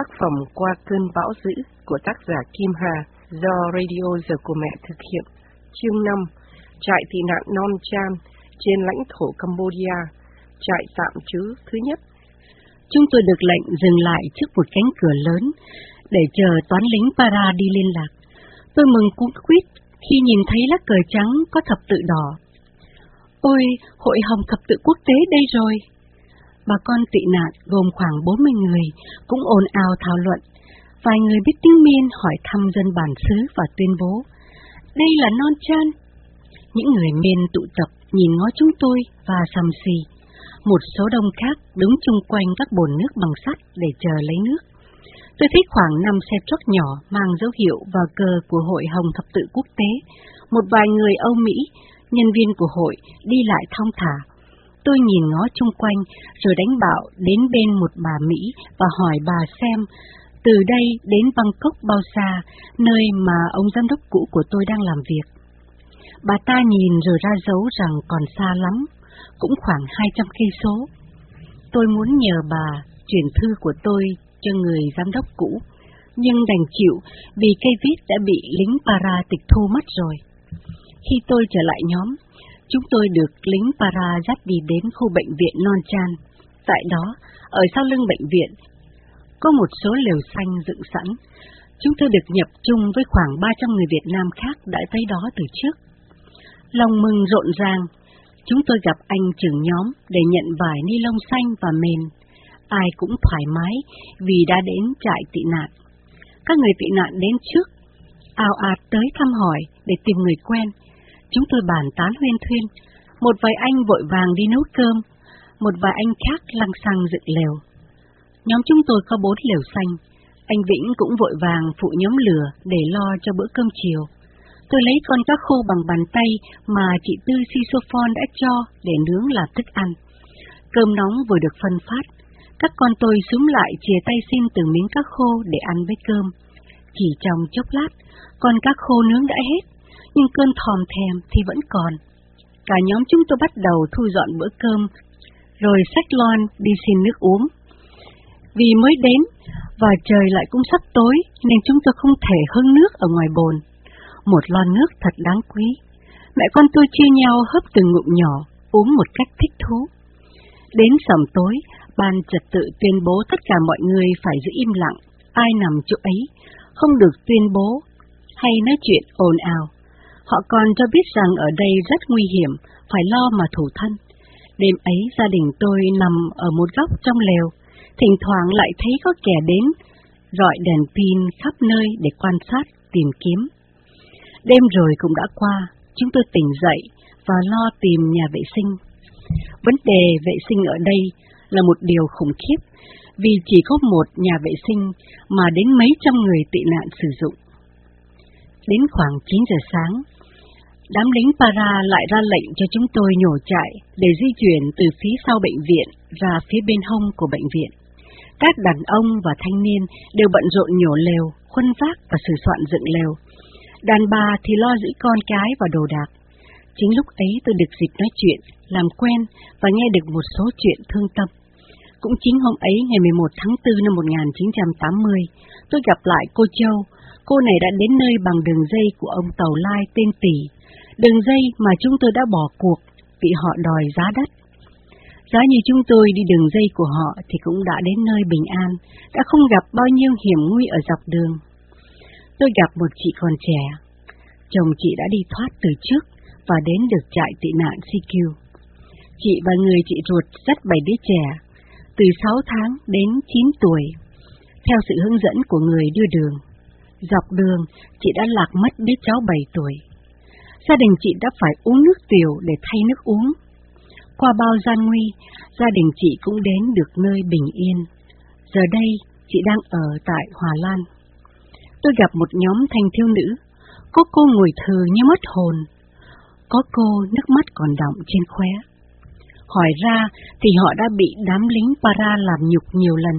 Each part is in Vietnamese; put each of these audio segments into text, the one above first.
Tác phẩm Qua cơn bão dữ của tác giả Kim Hà do Radio Giờ của Mẹ thực hiện. Chương 5. Trại tị nạn Non Chan trên lãnh thổ Cambodia. Trại tạm trú thứ nhất. Chúng tôi được lệnh dừng lại trước một cánh cửa lớn để chờ toán lính para đi liên lạc. Tôi mừng cuống quýt khi nhìn thấy lá cờ trắng có thập tự đỏ. Ôi, Hội Hồng Thập tự Quốc tế đây rồi! Bà con tị nạn gồm khoảng 40 người cũng ồn ào thảo luận. Vài người biết tiếng Miên hỏi thăm dân bản xứ và tuyên bố: đây là Non Chan. Những người Miên tụ tập nhìn ngó chúng tôi và sầm xì. Một số đông khác đứng chung quanh các bồn nước bằng sắt để chờ lấy nước. Tôi thấy khoảng 5 xe truck nhỏ mang dấu hiệu và cờ của Hội Hồng Thập tự Quốc tế. Một vài người Âu Mỹ, nhân viên của hội, đi lại thong thả. Tôi nhìn ngó chung quanh rồi đánh bạo đến bên một bà Mỹ và hỏi bà xem từ đây đến Bangkok bao xa, nơi mà ông giám đốc cũ của tôi đang làm việc. Bà ta nhìn rồi ra dấu rằng còn xa lắm, cũng khoảng 200 cây số. Tôi muốn nhờ bà chuyển thư của tôi cho người giám đốc cũ, nhưng đành chịu vì cây viết đã bị lính para tịch thu mất rồi. Khi tôi trở lại nhóm, chúng tôi được lính para dắt đi đến khu bệnh viện Non Chan. Tại đó, ở sau lưng bệnh viện, có một số lều xanh dựng sẵn. Chúng tôi được nhập chung với khoảng 300 người Việt Nam khác đã tới đó từ trước. Lòng mừng rộn ràng, chúng tôi gặp anh trưởng nhóm để nhận vải ni lông xanh và mền. Ai cũng thoải mái vì đã đến trại tị nạn. Các người tị nạn đến trước, ào ạt tới thăm hỏi để tìm người quen. Chúng tôi bàn tán huyên thuyên. Một vài anh vội vàng đi nấu cơm, một vài anh khác lăng xăng dựng lều. Nhóm chúng tôi có 4 lều xanh. Anh Vĩnh cũng vội vàng phụ nhóm lửa để lo cho bữa cơm chiều. Tôi lấy con cá khô bằng bàn tay mà chị Tư Sisophon đã cho để nướng làm thức ăn. Cơm nóng vừa được phân phát. Các con tôi xúm lại chìa tay xin từng miếng cá khô để ăn với cơm. Chỉ trong chốc lát, con cá khô nướng đã hết, nhưng cơn thòm thèm thì vẫn còn. Cả nhóm chúng tôi bắt đầu thu dọn bữa cơm, rồi xách lon đi xin nước uống. Vì mới đến, và trời lại cũng sắp tối, nên chúng tôi không thể hứng nước ở ngoài bồn. Một lon nước thật đáng quý. Mẹ con tôi chia nhau hớp từng ngụm nhỏ, uống một cách thích thú. Đến sẩm tối, ban trật tự tuyên bố tất cả mọi người phải giữ im lặng, ai nằm chỗ ấy, không được tuyên bố hay nói chuyện ồn ào. Họ còn cho biết rằng ở đây rất nguy hiểm, phải lo mà thủ thân. Đêm ấy gia đình tôi nằm ở một góc trong lều, thỉnh thoảng lại thấy có kẻ đến, rọi đèn pin khắp nơi để quan sát, tìm kiếm. Đêm rồi cũng đã qua, chúng tôi tỉnh dậy và lo tìm nhà vệ sinh. Vấn đề vệ sinh ở đây là một điều khủng khiếp, vì chỉ có một nhà vệ sinh mà đến mấy trăm người tị nạn sử dụng. Đến khoảng 9 giờ sáng, đám lính para lại ra lệnh cho chúng tôi nhổ trại để di chuyển từ phía sau bệnh viện ra phía bên hông của bệnh viện. Các đàn ông và thanh niên đều bận rộn nhổ lều, khuân vác và sửa soạn dựng lều. Đàn bà thì lo giữ con cái và đồ đạc. Chính lúc ấy tôi được dịp nói chuyện, làm quen và nghe được một số chuyện thương tâm. Cũng chính hôm ấy, ngày 11 tháng 4 năm 1980, tôi gặp lại cô Châu. Cô này đã đến nơi bằng đường dây của ông Tàu Lai tên Tỷ, đường dây mà chúng tôi đã bỏ cuộc vì họ đòi giá đất. Giá như chúng tôi đi đường dây của họ thì cũng đã đến nơi bình an, đã không gặp bao nhiêu hiểm nguy ở dọc đường. Tôi gặp một chị còn trẻ. Chồng chị đã đi thoát từ trước và đến được trại tị nạn CQ. Chị và người chị ruột dắt 7 đứa trẻ, từ 6 tháng đến 9 tuổi, theo sự hướng dẫn của người đưa đường. Dọc đường, chị đã lạc mất đứa cháu 7 tuổi. Gia đình chị đã phải uống nước tiểu để thay nước uống. Qua bao gian nguy, gia đình chị cũng đến được nơi bình yên. Giờ đây, chị đang ở tại Hòa Lan. Tôi gặp một nhóm thanh thiếu nữ. Có cô ngồi thừ như mất hồn. Có cô nước mắt còn đọng trên khóe. Hỏi ra thì họ đã bị đám lính para làm nhục nhiều lần.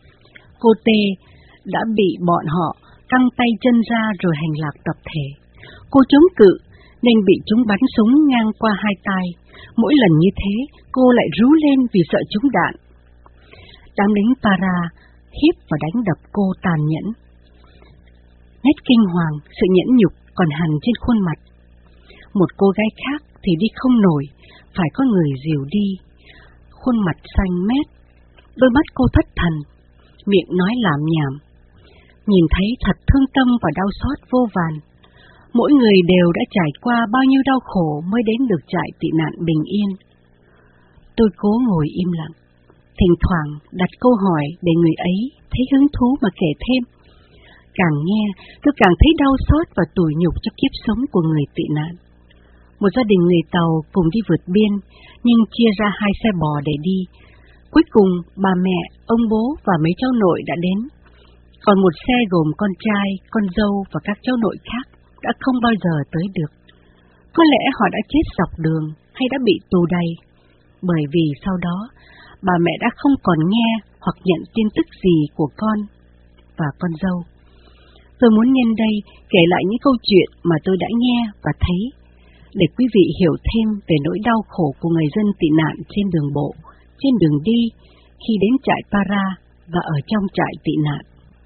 Cô Tê đã bị bọn họ căng tay chân ra rồi hành lạc tập thể. Cô chống cự nên bị chúng bắn súng ngang qua hai tai. Mỗi lần như thế, cô lại rú lên vì sợ trúng đạn. Đám lính para hiếp và đánh đập cô tàn nhẫn. Nét kinh hoàng, sự nhẫn nhục còn hằn trên khuôn mặt. Một cô gái khác thì đi không nổi, phải có người dìu đi. Khuôn mặt xanh mét, đôi mắt cô thất thần, miệng nói lảm nhảm. Nhìn thấy thật thương tâm và đau xót vô vàn. Mỗi người đều đã trải qua bao nhiêu đau khổ mới đến được trại tị nạn bình yên. Tôi cố ngồi im lặng, thỉnh thoảng đặt câu hỏi để người ấy thấy hứng thú mà kể thêm. Càng nghe, tôi càng thấy đau xót và tủi nhục cho kiếp sống của người tị nạn. Một gia đình người Tàu cùng đi vượt biên, nhưng chia ra 2 xe bò để đi. Cuối cùng, bà mẹ, ông bố và mấy cháu nội đã đến. Còn một xe gồm con trai, con dâu và các cháu nội khác đã không bao giờ tới được. Có lẽ họ đã chết dọc đường hay đã bị tù đầy, bởi vì sau đó bà mẹ đã không còn nghe hoặc nhận tin tức gì của con và con dâu. Tôi muốn nhân đây kể lại những câu chuyện mà tôi đã nghe và thấy, để quý vị hiểu thêm về nỗi đau khổ của người dân tị nạn trên đường bộ, trên đường đi, khi đến trại Para và ở trong trại tị nạn.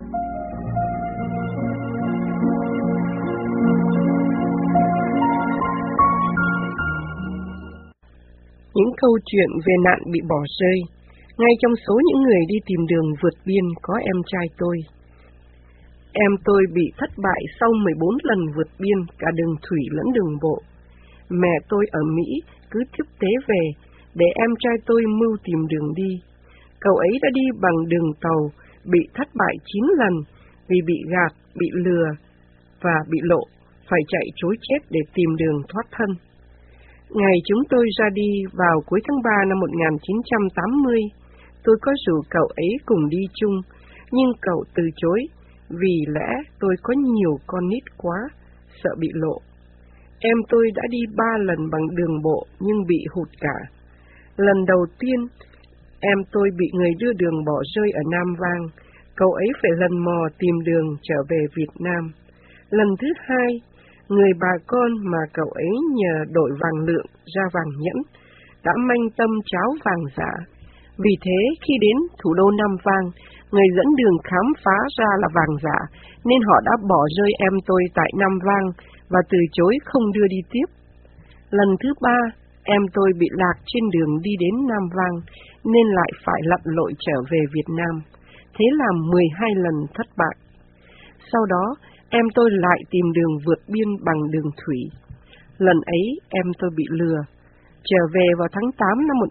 Những câu chuyện về nạn bị bỏ rơi. Ngay trong số những người đi tìm đường vượt biên có em trai tôi. Em tôi bị thất bại sau 14 lần vượt biên cả đường thủy lẫn đường bộ. Mẹ tôi ở Mỹ cứ tiếp tế về để em trai tôi mưu tìm đường đi. Cậu ấy đã đi bằng đường tàu, bị thất bại 9 lần vì bị gạt, bị lừa và bị lộ, phải chạy trối chết để tìm đường thoát thân. Ngày chúng tôi ra đi vào cuối tháng 3 năm 1980, tôi có rủ cậu ấy cùng đi chung, nhưng cậu từ chối vì lẽ tôi có nhiều con nít quá, sợ bị lộ. Em tôi đã đi 3 lần bằng đường bộ nhưng bị hụt cả. Lần đầu tiên, em tôi bị người đưa đường bỏ rơi ở Nam Vang, cậu ấy phải lần mò tìm đường trở về Việt Nam. Lần thứ hai, người bà con mà cậu ấy nhờ đổi vàng lượng ra vàng nhẫn đã manh tâm cháo vàng giả. Vì thế, khi đến thủ đô Nam Vang, người dẫn đường khám phá ra là vàng giả, nên họ đã bỏ rơi em tôi tại Nam Vang và từ chối không đưa đi tiếp. Lần thứ ba, em tôi bị lạc trên đường đi đến Nam Vang, nên lại phải lặn lội trở về Việt Nam. Thế là 12 lần thất bại. Sau đó, em tôi lại tìm đường vượt biên bằng đường thủy. Lần ấy, em tôi bị lừa. Trở về vào tháng 8 năm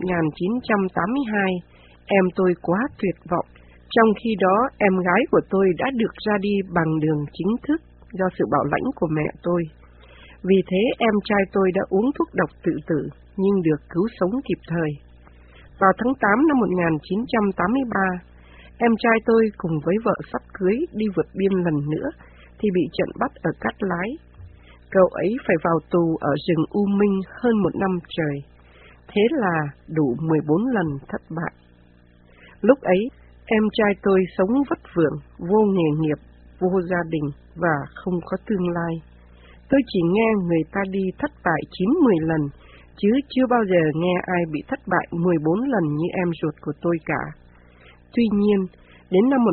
1982, em tôi quá tuyệt vọng. Trong khi đó, em gái của tôi đã được ra đi bằng đường chính thức do sự bảo lãnh của mẹ tôi. Vì thế, em trai tôi đã uống thuốc độc tự tử, nhưng được cứu sống kịp thời. Vào tháng 8 năm 1983, em trai tôi cùng với vợ sắp cưới đi vượt biên lần nữa, thì bị trận bắt ở Cát Lái. Cậu ấy phải vào tù ở rừng U Minh hơn 1 năm trời. Thế là đủ 14 lần thất bại. Lúc ấy, em trai tôi sống vất vưởng, vô nghề nghiệp, vô gia đình và không có tương lai. Tôi chỉ nghe người ta đi thất bại 9-10 lần, chứ chưa bao giờ nghe ai bị thất bại 14 lần như em ruột của tôi cả. Tuy nhiên, đến năm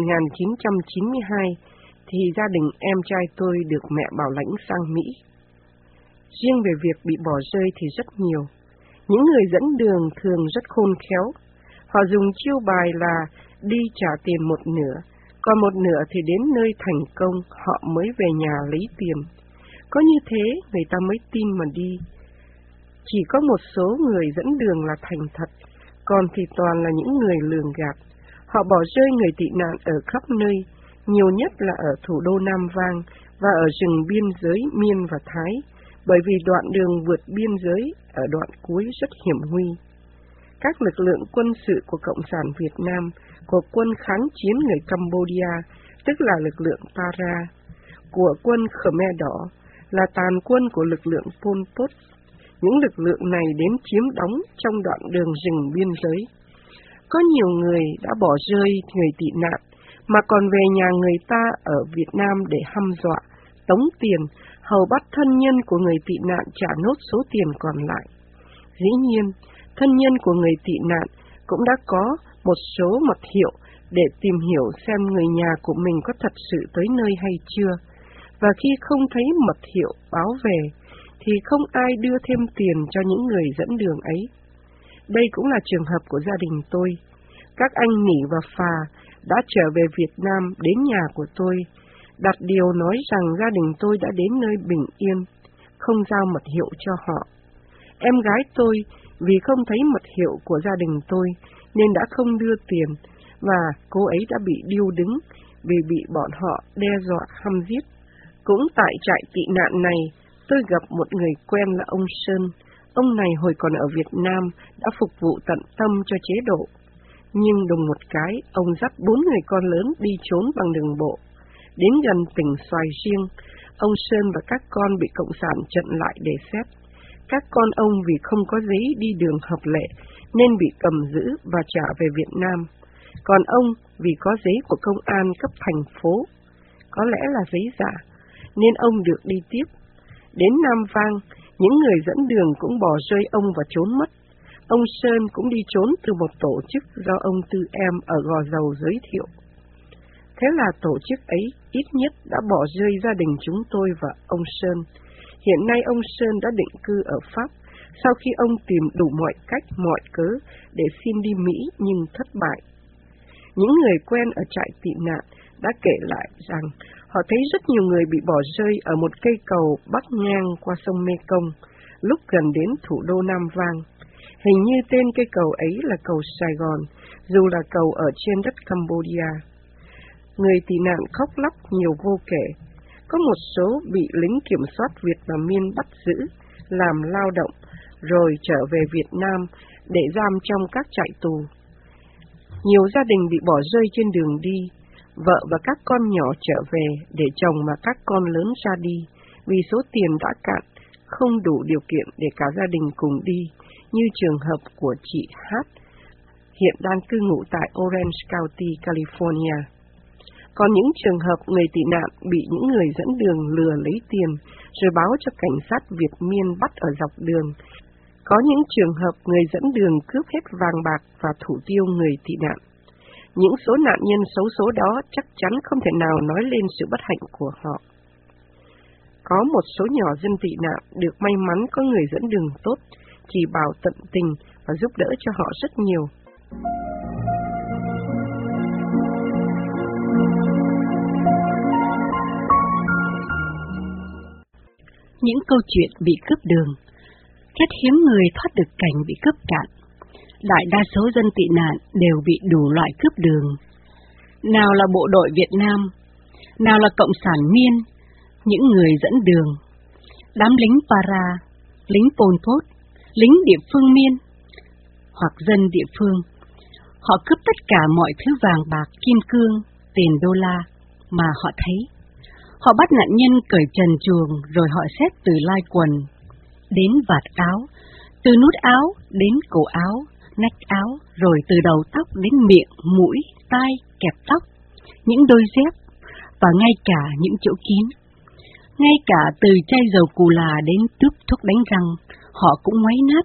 1992, thì gia đình em trai tôi được mẹ bảo lãnh sang Mỹ. Riêng về việc bị bỏ rơi thì rất nhiều. Những người dẫn đường thường rất khôn khéo. Họ dùng chiêu bài là đi trả tiền một nửa, còn một nửa thì đến nơi thành công họ mới về nhà lấy tiền. Có như thế người ta mới tin mà đi. Chỉ có một số người dẫn đường là thành thật, còn thì toàn là những người lường gạt. Họ bỏ rơi người tị nạn ở khắp nơi, nhiều nhất là ở thủ đô Nam Vang và ở rừng biên giới Miên và Thái, bởi vì đoạn đường vượt biên giới ở đoạn cuối rất hiểm nguy. Các lực lượng quân sự của Cộng sản Việt Nam, của quân kháng chiến người Cambodia, tức là lực lượng Para, của quân Khmer Đỏ, là tàn quân của lực lượng Pol Pot. Những lực lượng này đến chiếm đóng trong đoạn đường rừng biên giới. Có nhiều người đã bỏ rơi người tị nạn, mà còn về nhà người ta ở Việt Nam để hăm dọa, tống tiền, hầu bắt thân nhân của người tị nạn trả nốt số tiền còn lại. Dĩ nhiên, thân nhân của người tị nạn cũng đã có một số mật hiệu để tìm hiểu xem người nhà của mình có thật sự tới nơi hay chưa, và khi không thấy mật hiệu báo về, thì không ai đưa thêm tiền cho những người dẫn đường ấy. Đây cũng là trường hợp của gia đình tôi. Các anh Nỉ và Phà đã trở về Việt Nam đến nhà của tôi, đặt điều nói rằng gia đình tôi đã đến nơi bình yên, không giao mật hiệu cho họ. Em gái tôi vì không thấy mật hiệu của gia đình tôi nên đã không đưa tiền, và cô ấy đã bị điêu đứng vì bị bọn họ đe dọa hăm giết. Cũng tại trại tị nạn này, tôi gặp một người quen là ông Sơn. Ông này hồi còn ở Việt Nam đã phục vụ tận tâm cho chế độ. Nhưng đùng một cái, ông dắt 4 người con lớn đi trốn bằng đường bộ. Đến gần tỉnh Xoài Riêng, ông Sơn và các con bị Cộng sản chặn lại để xét. Các con ông vì không có giấy đi đường hợp lệ nên bị cầm giữ và trả về Việt Nam. Còn ông vì có giấy của công an cấp thành phố, có lẽ là giấy giả, nên ông được đi tiếp. Đến Nam Vang, những người dẫn đường cũng bỏ rơi ông và trốn mất. Ông Sơn cũng đi trốn từ một tổ chức do ông Tư Em ở Gò Dầu giới thiệu. Thế là tổ chức ấy ít nhất đã bỏ rơi gia đình chúng tôi và ông Sơn. Hiện nay ông Sơn đã định cư ở Pháp, sau khi ông tìm đủ mọi cách, mọi cớ để xin đi Mỹ nhưng thất bại. Những người quen ở trại tị nạn đã kể lại rằng họ thấy rất nhiều người bị bỏ rơi ở một cây cầu bắc ngang qua sông Mekong, lúc gần đến thủ đô Nam Vang. Hình như tên cây cầu ấy là cầu Sài Gòn, dù là cầu ở trên đất Cambodia. Người tị nạn khóc lóc nhiều vô kể. Có một số bị lính kiểm soát Việt Nam Miên bắt giữ, làm lao động, rồi trở về Việt Nam để giam trong các trại tù. Nhiều gia đình bị bỏ rơi trên đường đi, vợ và các con nhỏ trở về để chồng và các con lớn ra đi, vì số tiền đã cạn, không đủ điều kiện để cả gia đình cùng đi, như trường hợp của chị H, hiện đang cư ngụ tại Orange County, California. Còn những trường hợp người tị nạn bị những người dẫn đường lừa lấy tiền, rồi báo cho cảnh sát Việt Miên bắt ở dọc đường. Có những trường hợp người dẫn đường cướp hết vàng bạc và thủ tiêu người tị nạn. Những số nạn nhân xấu số đó chắc chắn không thể nào nói lên sự bất hạnh của họ. Có một số nhỏ dân tị nạn được may mắn có người dẫn đường tốt, chỉ bảo tận tình và giúp đỡ cho họ rất nhiều. Những câu chuyện bị cướp đường. Rất hiếm người thoát được cảnh bị cướp cạn. Đại đa số dân tị nạn đều bị đủ loại cướp đường. Nào là bộ đội Việt Nam, nào là Cộng sản Miên, những người dẫn đường, đám lính Para, lính Pol Pot, lính địa phương Miên, hoặc dân địa phương. Họ cướp tất cả mọi thứ vàng bạc, kim cương, tiền đô la mà họ thấy. Họ bắt nạn nhân cởi trần truồng rồi họ xếp từ lai quần đến vạt áo, từ nút áo đến cổ áo, nách áo, rồi từ đầu tóc đến miệng, mũi, tai, kẹp tóc, những đôi dép và ngay cả những chỗ kín. Ngay cả từ chai dầu cù là đến túp thuốc đánh răng, họ cũng ngoáy nát.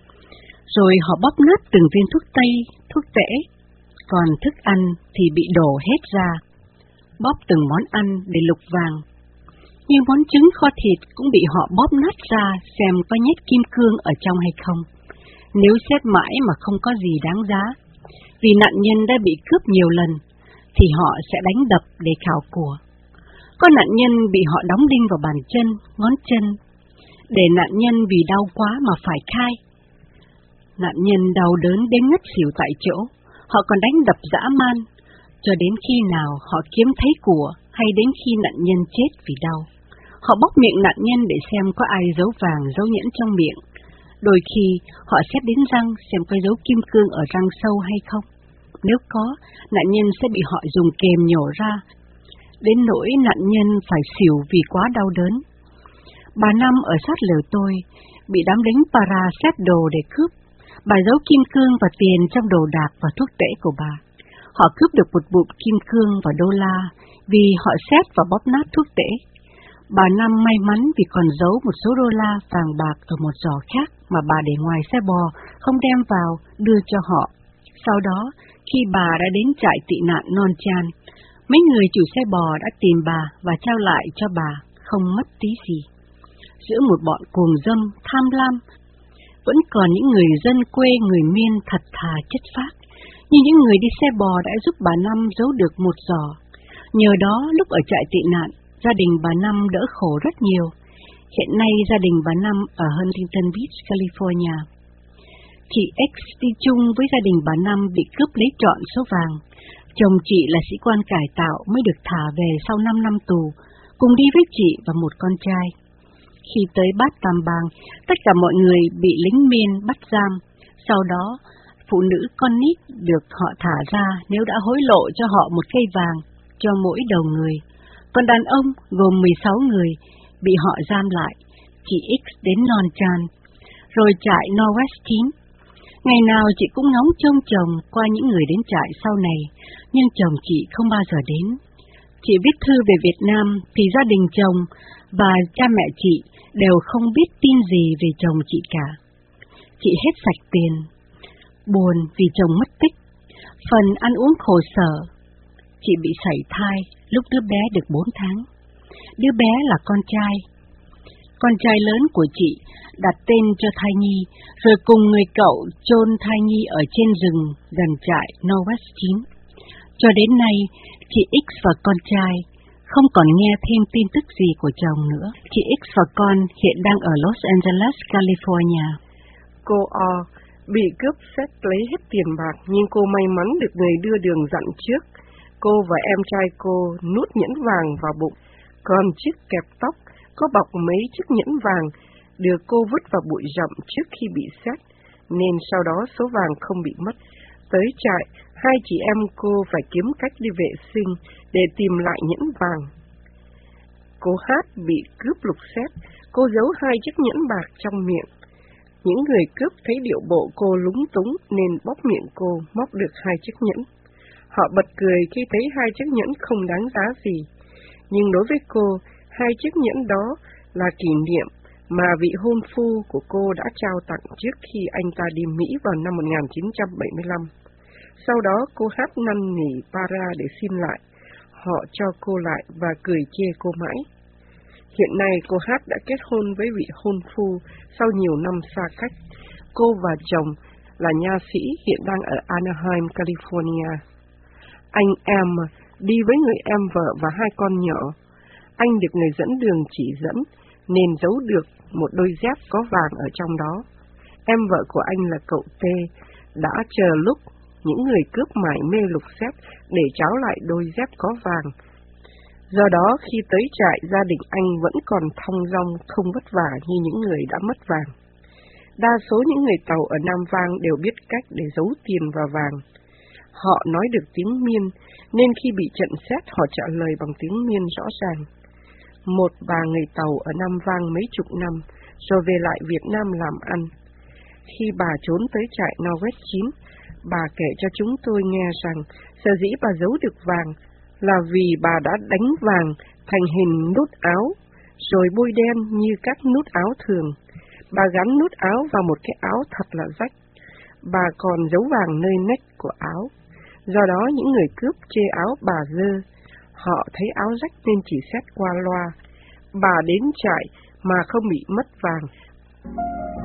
Rồi họ bóp nát từng viên thuốc tây, thuốc tễ, còn thức ăn thì bị đổ hết ra. Bóp từng món ăn để lục vàng. Như món trứng kho thịt cũng bị họ bóp nát ra xem có nhét kim cương ở trong hay không. Nếu xét mãi mà không có gì đáng giá, vì nạn nhân đã bị cướp nhiều lần, thì họ sẽ đánh đập để khảo của. Có nạn nhân bị họ đóng đinh vào bàn chân, ngón chân, để nạn nhân vì đau quá mà phải khai. Nạn nhân đau đớn đến ngất xỉu tại chỗ, họ còn đánh đập dã man, cho đến khi nào họ kiếm thấy của hay đến khi nạn nhân chết vì đau. Họ bóc miệng nạn nhân để xem có ai giấu vàng, giấu nhẫn trong miệng. Đôi khi họ xét đến răng xem có dấu kim cương ở răng sâu hay không. Nếu có, nạn nhân sẽ bị họ dùng kềm nhổ ra, đến nỗi nạn nhân phải xỉu vì quá đau đớn. Bà Năm ở sát lều tôi, bị đám lính Para xét đồ để cướp. Bà giấu kim cương và tiền trong đồ đạc và thuốc tễ của bà. Họ cướp được một bụm kim cương và đô la vì họ xét và bóp nát thuốc tễ. Bà Năm may mắn vì còn giấu một số đô la vàng bạc ở một giỏ khác mà bà để ngoài xe bò, không đem vào, đưa cho họ. Sau đó, Khi bà đã đến trại tị nạn Non Chan, mấy người chủ xe bò đã tìm bà và trao lại cho bà, không mất tí gì. Giữa một bọn cuồng dâm, tham lam, vẫn còn những người dân quê người Miên thật thà chất phác, như những người đi xe bò đã giúp bà Năm giấu được một giỏ. Nhờ đó, lúc ở trại tị nạn, gia đình bà Năm đỡ khổ rất nhiều. Hiện nay gia đình bà Năm ở Huntington Beach, California. Chị X đi chung với gia đình bà Năm bị cướp lấy trọn số vàng. Chồng chị là sĩ quan cải tạo mới được thả về sau 5 năm tù, cùng đi với chị và một con trai. Khi tới Bát Tam Bang, tất cả mọi người bị lính Miên bắt giam. Sau đó, phụ nữ con nít được họ thả ra nếu đã hối lộ cho họ một cây vàng cho mỗi đầu người. Còn đàn ông gồm 16 người bị họ giam lại. Chị X đến Non Chan, rồi trại Northwest 9. Ngày nào chị cũng ngóng trông chồng qua những người đến trại sau này, nhưng chồng chị không bao giờ đến. Chị viết thư về Việt Nam thì gia đình chồng và cha mẹ chị đều không biết tin gì về chồng chị cả. Chị hết sạch tiền, buồn vì chồng mất tích, phần ăn uống khổ sở. Chị bị sảy thai lúc đứa bé được 4 tháng. Đứa bé là con trai. Con trai lớn của chị đặt tên cho thai nhi, rồi cùng người cậu chôn thai nhi ở trên rừng gần trại Northwest 9. Cho đến nay, chị X và con trai không còn nghe thêm tin tức gì của chồng nữa. Chị X và con hiện đang ở Los Angeles, California. Cô O bị cướp xét lấy hết tiền bạc, nhưng cô may mắn được người đưa đường dặn trước. Cô và em trai cô nút nhẫn vàng vào bụng, còn chiếc kẹp tóc có bọc mấy chiếc nhẫn vàng được cô vứt vào bụi rậm trước khi bị xét, nên sau đó số vàng không bị mất. Tới trại, hai chị em cô phải kiếm cách đi vệ sinh để tìm lại nhẫn vàng. Cô Hát bị cướp lục xét, cô giấu hai chiếc nhẫn bạc trong miệng. Những người cướp thấy điệu bộ cô lúng túng nên bóp miệng cô, móc được hai chiếc nhẫn. Họ bật cười khi thấy hai chiếc nhẫn không đáng giá gì, nhưng đối với cô, hai chiếc nhẫn đó là kỷ niệm mà vị hôn phu của cô đã trao tặng trước khi anh ta đi Mỹ vào năm 1975. Sau đó cô Hát năn nỉ Para để xin lại. Họ cho cô lại và cười chê cô mãi. Hiện nay cô Hát đã kết hôn với vị hôn phu sau nhiều năm xa cách. Cô và chồng là nha sĩ hiện đang ở Anaheim, California. Anh em đi với người em vợ và hai con nhỏ. Anh được người dẫn đường chỉ dẫn nên giấu được một đôi dép có vàng ở trong đó. Em vợ của anh là cậu T đã chờ lúc những người cướp mải mê lục xét để tráo lại đôi dép có vàng. Do đó khi tới trại, gia đình anh vẫn còn thong dong, không vất vả như những người đã mất vàng. Đa số những người Tàu ở Nam Vang đều biết cách để giấu tiền và vàng. Họ nói được tiếng Miên, nên khi bị trận xét họ trả lời bằng tiếng Miên rõ ràng. Một bà người Tàu ở Nam Vang mấy chục năm, rồi về lại Việt Nam làm ăn. Khi bà trốn tới trại Northwest 9, bà kể cho chúng tôi nghe rằng sở dĩ bà giấu được vàng là vì bà đã đánh vàng thành hình nút áo, rồi bôi đen như các nút áo thường. Bà gắn nút áo vào một cái áo thật là rách. Bà còn giấu vàng nơi nách của áo. Do đó những người cướp chê áo bà dơ. Họ thấy áo rách nên chỉ xét qua loa. Bà đến trại mà không bị mất vàng.